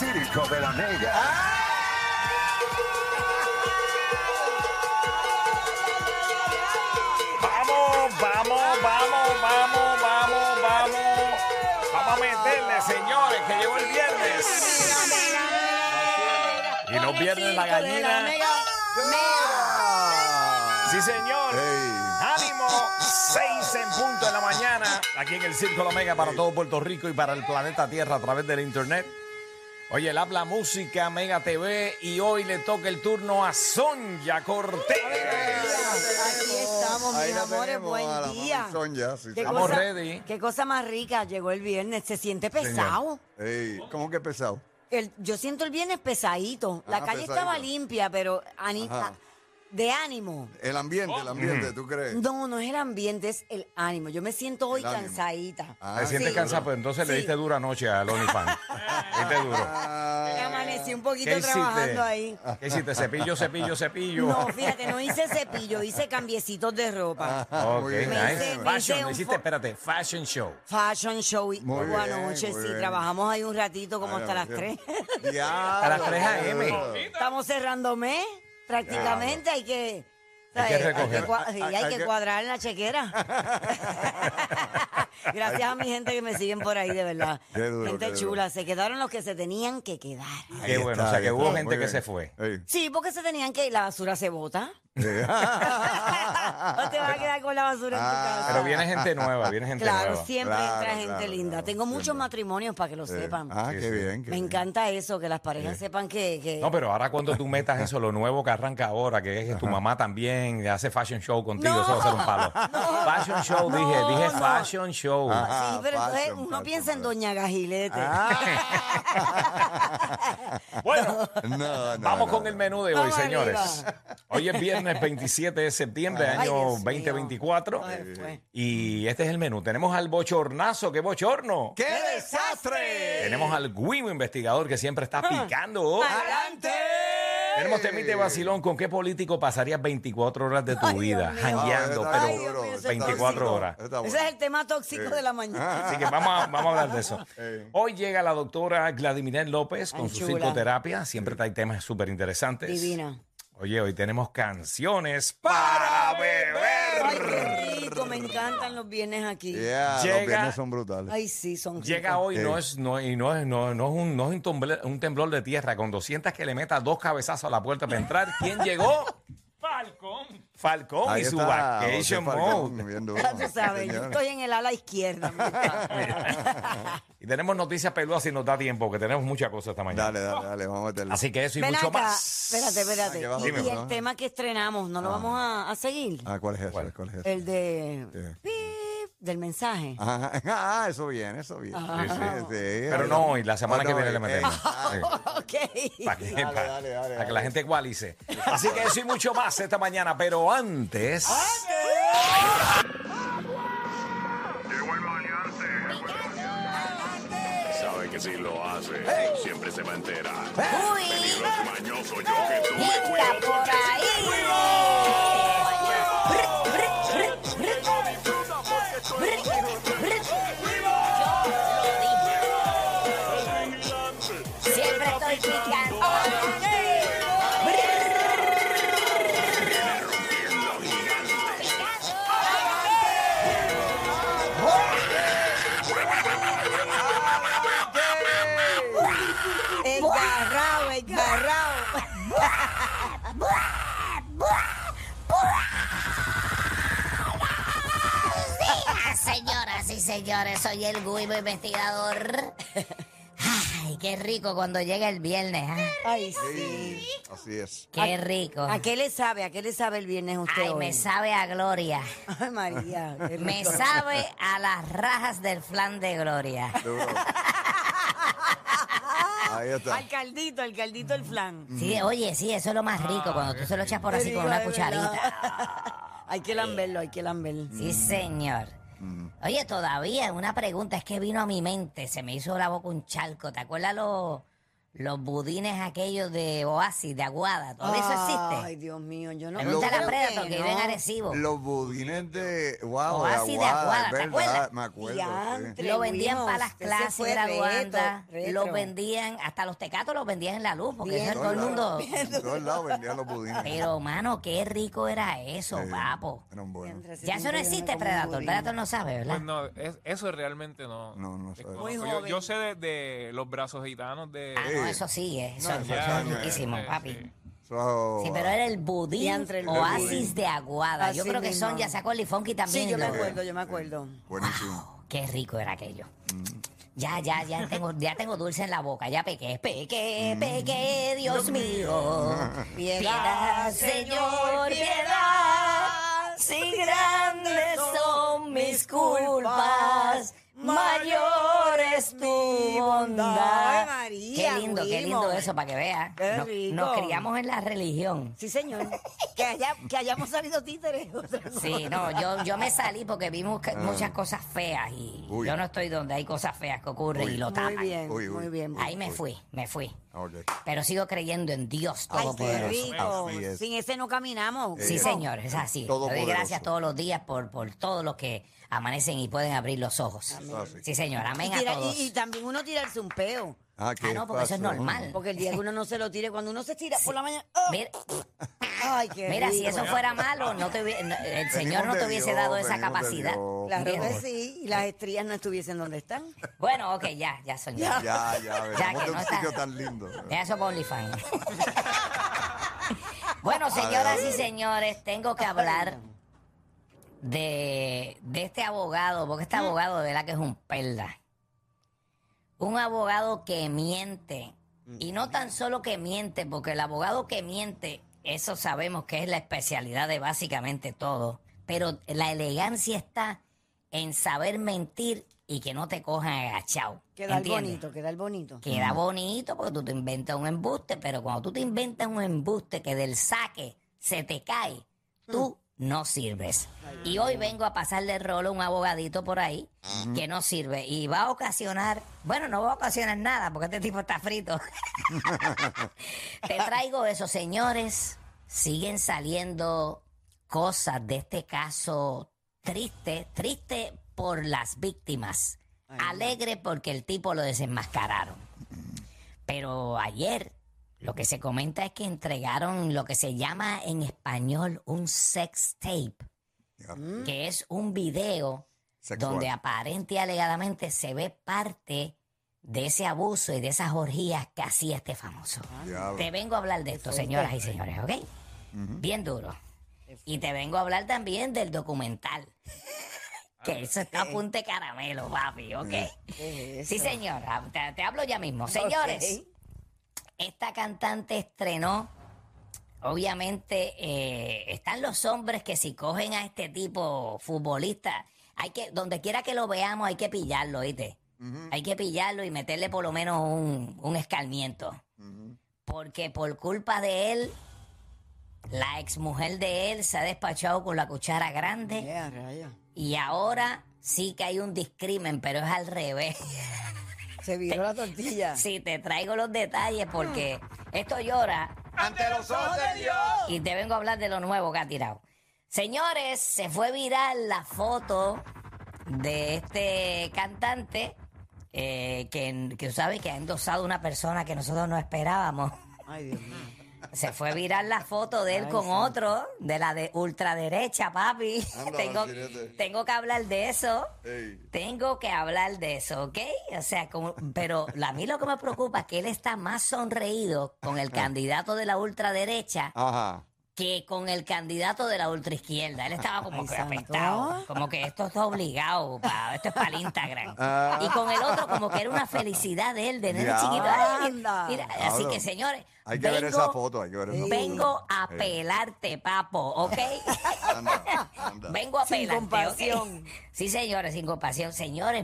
Circo de la Mega. Vamos a meterle, señores, que llegó el viernes. Y no pierden la gallina. Sí, señor. Ánimo, 6 en punto de la mañana, aquí en el Circo La Mega para todo Puerto Rico y para el planeta Tierra a través del internet. Oye, él habla música, Mega TV, y hoy le toca el turno a Sonia Cortés. Aquí estamos, mis amores, buen día. Estamos ready. Qué cosa más rica, llegó el viernes, se siente pesado. ¿Cómo que pesado? Yo siento el viernes pesadito. La calle pesadito. estaba limpia, pero de ánimo. El ambiente, ¿tú crees? No, no es el ambiente, es el ánimo. Yo me siento hoy El ánimo. cansadita. ¿Te sientes cansado? Pues entonces le diste dura noche al OnlyFans. Diste duro. Me amanecí un poquito ¿Qué hiciste? trabajando ahí. ¿Qué hiciste? Cepillo. No, fíjate, no hice cepillo, hice cambiecitos de ropa. Ok, Muy bien. nice. Me Fashion, hice un hiciste, espérate, fashion show. Fashion show. Muy Hubo bien, anoche, muy sí, bien. trabajamos ahí un ratito como hasta las 3. A las 3 a.m. Estamos cerrando mes, prácticamente hay que... Hay que recoger. Hay que cuadrar la chequera. Gracias a mi gente que me siguen por ahí, de verdad. Qué duro, Gente qué duro. chula. Se quedaron los que se tenían que quedar. Qué bueno, o sea que hubo gente que se fue. Sí, porque se tenían que ir. La basura se bota. ¿O te vas a quedar con la basura en tu casa? Pero viene gente nueva, Claro, nueva. siempre Claro, entra gente claro, linda. claro, Tengo muchos siempre. matrimonios para que lo sepan. Qué bien. Me encanta eso, que las parejas sepan que... No, pero ahora cuando tú metas eso, lo nuevo que arranca ahora, que es que tu mamá también hace fashion show contigo, No. eso va a ser un palo. Fashion show, dije no. fashion show. Sí, pero entonces fashion, uno fashion, piensa en fashion. Doña Gajilete. Bueno, No, vamos con el menú de hoy, Vamos señores. arriba. Hoy es viernes 27 de septiembre, Ay, año Dios mío. 2024. Ay, fue. Y este es el menú. Tenemos al bochornazo, ¡qué bochorno! ¡Qué desastre! Tenemos al Guimo investigador que siempre está picando. ¡Adelante! Tenemos temite vacilón. ¿Con qué político pasarías 24 horas de tu Ay, vida? Dios mío. Jangueando, Está pero Ay, Dios mío, eso está 24 tóxico. horas. Está bueno. Ese es el tema tóxico de la mañana. Así que vamos a hablar de eso. Hoy llega la doctora Gladimir López con Ay, su chula. psicoterapia. Siempre trae temas súper interesantes. Divina. Oye, hoy tenemos canciones para Ay, beber. qué rico, me encantan los viernes aquí. Yeah, Llega- los viernes son brutales. Ay, sí, son Llega ricos. hoy, no es un temblor de tierra. Cuando sientas que le metas 2 cabezazos a la puerta para entrar, ¿quién llegó? Falcón Ahí y su está, vacation José Falcón, mode. bien duro. Ya tú sabes, yo Señores. estoy en el ala izquierda. me gusta. Y tenemos noticias peludas si nos da tiempo, que tenemos muchas cosas esta mañana. Dale, vamos a meterle. Así que eso y Ven mucho acá, más. espérate. Aquí abajo. Y Dime, el ¿no? tema que estrenamos, ¿no lo vamos a seguir? ¿Cuál es ese? ¿Cuál? ¿Cuál es ese? El de... Sí. Pip, del mensaje. Eso viene. Sí, sí. Sí, Pero no hoy, la semana que viene le metemos. Ok. Para que, Dale, para que la gente ecualice. Así que eso y mucho más esta mañana. Pero antes. Llegó el maleante. Sabe que si lo hace, siempre se va a enterar. Uy, Peligroso y mañoso, yo que tú me está cuido. por ahí. Siempre estoy picando. Engarrado. Señoras y señores, soy el Guibo investigador. Ay, qué rico cuando llega el viernes. ¿Ah? Ay, sí. Así es. Qué rico. ¿A qué le sabe? ¿A qué le sabe el viernes usted Ay, hoy? me sabe a gloria. Ay, María. qué Me rico. sabe a las rajas del flan de gloria. Duro. Ahí está. Al caldito el flan. Sí, oye, sí, eso es lo más rico, cuando tú se lo echas por así con una De verdad. cucharita. Hay que lamberlo, hay que lamberlo. Sí, señor. Oye, todavía una pregunta, es que vino a mi mente, se me hizo la boca un charco. ¿Te acuerdas los los budines aquellos de Oasis, de Aguada. ¿Todavía eso existe? Ay, Dios mío, yo no Pregúntale a creo Predator que que vive en no. Arecibo. Los budines de. Wow, Oasis de Aguada, es ¿te verdad, acuerdas? me acuerdo. Diantre. Lo vendían Fuimos, para las ese clases fue graduandas, retro. los vendían, hasta los tecatos los vendían en la luz, porque Bien. eso todo el mundo... En todos lados vendían los budines. Pero, mano, qué rico era eso, Sí, papo. Eran buenos. Diantre, hace Ya eso no tiempo yo existe, como un Predator. budín. Predator no sabe, ¿verdad? Pues no, eso realmente no. No es sabe. Muy conozco. joven. Yo sé de los brazos gitanos de. Ah, no, eso sí, eso No, es ya, riquísimo, sí. papi. So, Sí, pero era el budín Diantre, el Oasis budín. de Aguada. Yo Así creo que mismo. Son ya sacó el Funky también. Sí, yo me Lo- acuerdo, yo me acuerdo. buenísimo. Qué rico era aquello. Ya tengo dulce en la boca. Ya pequé, Dios mío. Piedad, Señor, piedad. Si grandes son mis culpas, mayor es tu bondad. Ay, María, Qué lindo Wilmo. eso para que veas. Qué Nos, rico. nos criamos en la religión. Sí, señor. Que hayamos salido títeres. otra no. Sí, no, yo me salí porque vimos muchas cosas feas y Uy. yo no estoy donde hay cosas feas que ocurren y lo tapan. Muy bien, Uy, uy. muy bien. Ahí me fui. Ok. Pero sigo creyendo en Dios Ay, qué Todopoderoso. rico. Así es. Sin ese no caminamos. Sí, Eh, señor, es así. Le doy Todopoderoso. gracias todos los días por todos los que amanecen y pueden abrir los ojos. Así. Sí, señor, amén Y, a tira- todos. y también uno tirarse un peo. Ah, no, porque eso es pasó? normal. Porque el día que uno no se lo tire, cuando uno se tira por la mañana. ¡oh! Mira, Ay, qué mira, si rico. eso fuera malo, el Señor no Venimos te de hubiese Dios, dado esa venimos de capacidad. Dios. Claro que ¿Entiendes? sí, y las estrías no estuviesen donde están. Bueno, ok, ya, soñé. Ya, Ya venimos que de no un está- sitio tan lindo. Deja eso por OnlyFans. Bueno, señoras y señores, tengo que hablar de este abogado, porque este abogado de verdad que es un perla. Un abogado que miente. Y no tan solo que miente, porque el abogado que miente, eso sabemos que es la especialidad de básicamente todo. Pero la elegancia está en saber mentir y que no te cojan agachado. Queda ¿Entiendes? bonito, queda bonito. Queda bonito porque tú te inventas un embuste, pero cuando tú te inventas un embuste que del saque se te cae, tú no sirves. Y hoy vengo a pasarle el rolo a un abogadito por ahí que no sirve y va a ocasionar, bueno, no va a ocasionar nada porque este tipo está frito. Te traigo eso, señores. Siguen saliendo cosas de este caso triste por las víctimas, alegre porque el tipo lo desenmascararon. Pero ayer lo que se comenta es que entregaron lo que se llama en español un sex tape, Ya. que es un video Sexual. donde aparente y alegadamente se ve parte de ese abuso y de esas orgías que hacía este famoso. Diablo. Te vengo a hablar de esto, señoras y señores, ¿ok? Bien duro. Y te vengo a hablar también del documental. Que eso está a punta de caramelo, papi, ¿ok? ¿Qué es Sí, eso? señora, te hablo ya mismo. Señores, esta cantante estrenó, obviamente, están los hombres que si cogen a este tipo futbolista, donde quiera que lo veamos hay que pillarlo, ¿oíste? Hay que pillarlo y meterle por lo menos un escarmiento. Porque por culpa de él, la exmujer de él se ha despachado con la cuchara grande Ya, rayos. y ahora sí que hay un discrimen, pero es al revés. Se viró la tortilla. Sí, te traigo los detalles porque esto llora ¡Ante los ojos de Dios! y te vengo a hablar de lo nuevo que ha tirado. Señores, se fue viral la foto de este cantante que sabes que ha endosado una persona que nosotros no esperábamos. Ay, Dios mío. Se fue viral la foto de él Ay, con santo. otro, de la de ultraderecha, papi. Anda, tengo, chilete. tengo que hablar de eso. Ey. Tengo que hablar de eso, ¿ok? O sea, pero a mí lo que me preocupa es que él está más sonreído con el candidato de la ultraderecha Ajá. que con el candidato de la ultraizquierda. Él estaba como Ay, que santo. afectado, como que esto está obligado, esto es para el Instagram. Ah. Y con el otro como que era una felicidad de él, de nene Ya. chiquito. Ay, Anda. mira, así Diablo. que señores, Hay que ver esa foto, hay que ver esa foto. vengo a pelarte, papo, ¿ok? Anda, anda. Vengo a Sin pelarte, compasión. ¿ok? Sí, señores, sin compasión. Señores,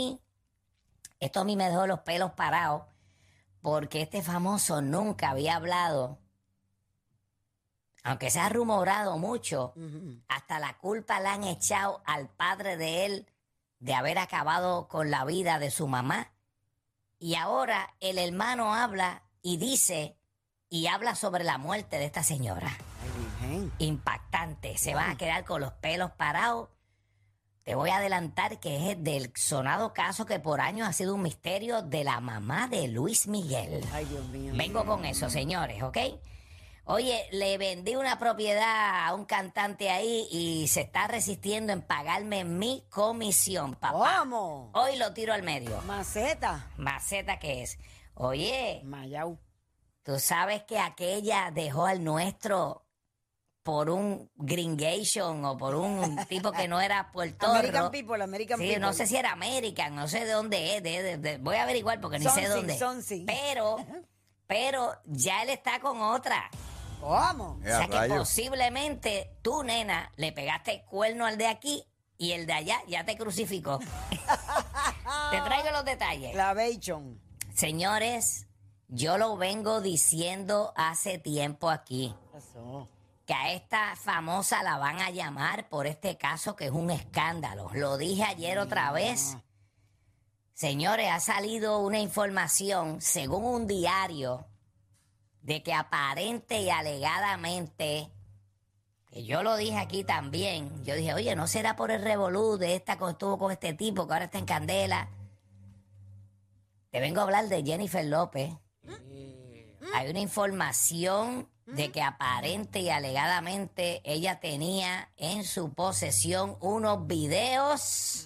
esto a mí me dejó los pelos parados porque este famoso nunca había hablado, aunque se ha rumorado mucho, hasta la culpa la han echado al padre de él de haber acabado con la vida de su mamá Y ahora el hermano habla y dice, y habla sobre la muerte de esta señora. Ay, Virgen. Impactante. Se van a quedar con los pelos parados. Te voy a adelantar que es del sonado caso que por años ha sido un misterio de la mamá de Luis Miguel. Ay, Dios mío. Vengo con eso, señores, ¿ok? Oye, le vendí una propiedad a un cantante ahí y se está resistiendo en pagarme mi comisión, papá. ¿Cómo? Hoy lo tiro al medio. Maceta. Maceta que es. Oye, Mayau. tú sabes que aquella dejó al nuestro por un gringation o por un tipo que no era puertorro. American People, American Sí, People. no sé si era American, no sé de dónde es. Voy a averiguar porque ni sé Sonsi, dónde. Sonsi. Pero ya él está con otra. ¿Cómo? O sea que rayos. posiblemente tú, nena, le pegaste cuerno al de aquí y el de allá ya te crucificó. Te traigo los detalles. La Bachon. Señores, yo lo vengo diciendo hace tiempo aquí, ¿Qué pasó? que a esta famosa la van a llamar por este caso que es un escándalo. Lo dije ayer otra vez. Señores, ha salido una información, según un diario, de que aparente y alegadamente, que yo lo dije aquí también, yo dije, oye, ¿no será por el revolú de esta que estuvo con este tipo que ahora está en candela? Te vengo a hablar de Jennifer López. Hay una información de que aparente y alegadamente ella tenía en su posesión unos videos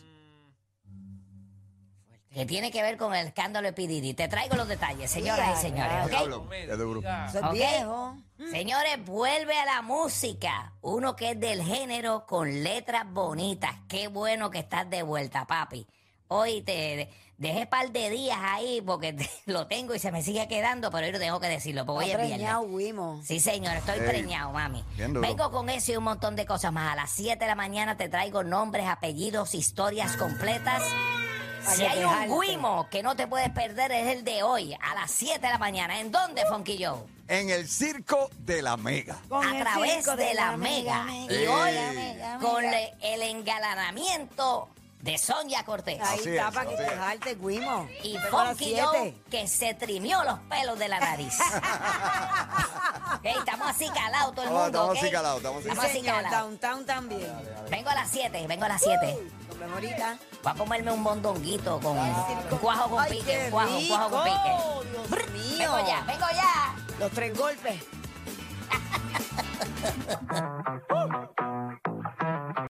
que tiene que ver con el escándalo de P. Diddy. Te traigo los detalles, señoras y señores, ¿ok? Diablo, ya de grupo. Eso es Ok. viejo. Señores, vuelve a la música. Uno que es del género con letras bonitas. Qué bueno que estás de vuelta, papi. Hoy te dejé par de días ahí porque lo tengo y se me sigue quedando, pero hoy no tengo que decirlo, porque hoy Está es viernes. preñado, Wimo. Sí, señor, estoy Ey, preñado, mami. bien duro. Vengo con eso y un montón de cosas más. A las 7 de la mañana te traigo nombres, apellidos, historias completas. Si que hay te un jalte. Wimo que no te puedes perder es el de hoy, a las 7 de la mañana. ¿En dónde, Funky Joe? En el circo de la Mega. Con A el través circo de la Mega. Y hoy con el engalanamiento de Sonia Cortés. Ahí Así está es, para que así te es. jalte, Wimo. Y Vengo a las Funky Joe 7. que se trimió los pelos de la nariz. Ok, estamos así calados todo el mundo. Estamos ¿ok? así calados, estamos así Sí, Estamos así señor, calados. Downtown también. Vengo a las 7, vengo a las 7. Nos vemos ahorita. Voy a comerme un mondonguito con un cuajo con Ay, pique, qué un cuajo con pique. rico, Dios mío. Vengo ya. Los 3 golpes.